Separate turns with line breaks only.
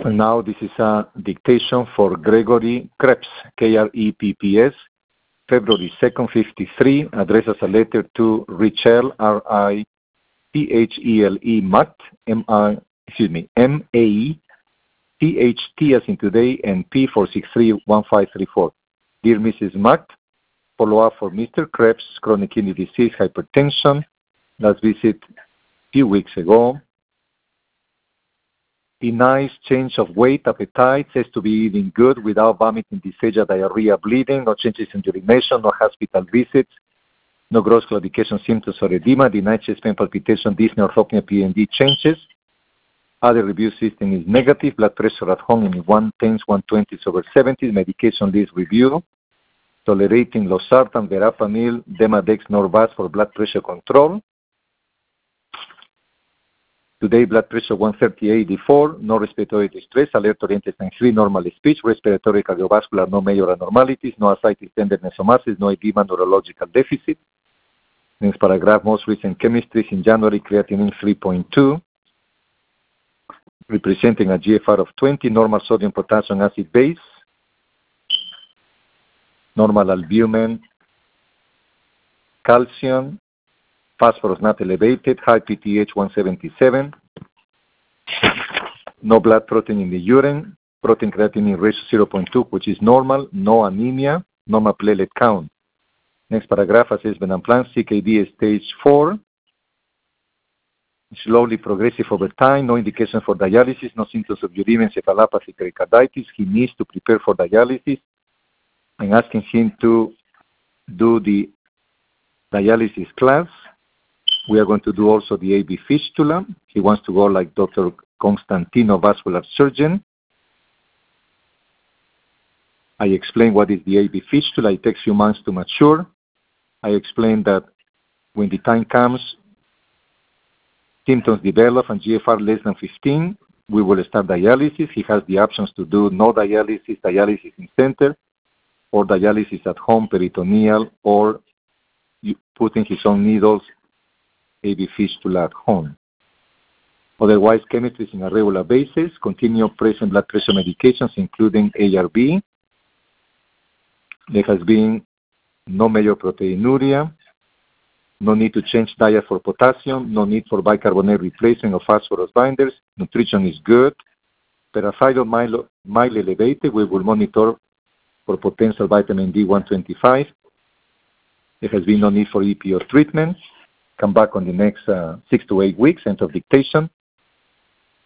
And now this is a dictation for Gregory Krebs, Krepps, February 2nd, 53, addresses a letter to Richelle, R-I-T-H-E-L-E, Matt, M-A-E-T-H-T as in today, and P4631534. Dear Mrs. Matt, follow-up for Mr. Krebs, chronic kidney disease, hypertension. Last visit a few weeks ago. Denies change of weight, appetite, says to be eating good without vomiting, dysphagia, diarrhea, bleeding, no changes in urination, no hospital visits, no gross claudication symptoms or edema, denied chest pain, palpitation, dyspnea, orthopnea, PND changes. Other review system is negative, blood pressure at home in 110s, 120s over 70s, medication list review, tolerating losartan, verapamil, Demodex, Norvasc for blood pressure control. Today, blood pressure 130/84, no respiratory distress, alert-oriented and 3, normal speech, respiratory, cardiovascular, no major abnormalities, no ascites, tenderness, or masses, no edema, neurological deficit. Next paragraph, most recent chemistries in January, creatinine 3.2, representing a GFR of 20, normal sodium, potassium, acid, base, normal albumin, calcium, phosphorus not elevated, high PTH 177, no blood protein in the urine, protein creatinine ratio 0.2, which is normal, no anemia, normal platelet count. Next paragraph, assessment and plan, CKD stage 4, slowly progressive over time, no indication for dialysis, no symptoms of uremia, encephalopathy, pericarditis. He needs to prepare for dialysis. I'm asking him to do the dialysis class. We are going to do also the AV fistula. He wants to go like Dr. Constantino, vascular surgeon. I explain what is the AV fistula. It takes a few months to mature. I explained that when the time comes, symptoms develop and GFR less than 15, we will start dialysis. He has the options to do no dialysis, dialysis in center, or dialysis at home, peritoneal, or putting his own needles, AV fistula at home. Otherwise, chemistry is on a regular basis. Continue present blood pressure medications, including ARB. There has been no major proteinuria, no need to change diet for potassium, no need for bicarbonate replacement of phosphorus binders. Nutrition is good. Parathyroid mildly elevated. We will monitor for potential vitamin D125. There has been no need for EPO treatment. Come back on the next 6 to 8 weeks, end of dictation.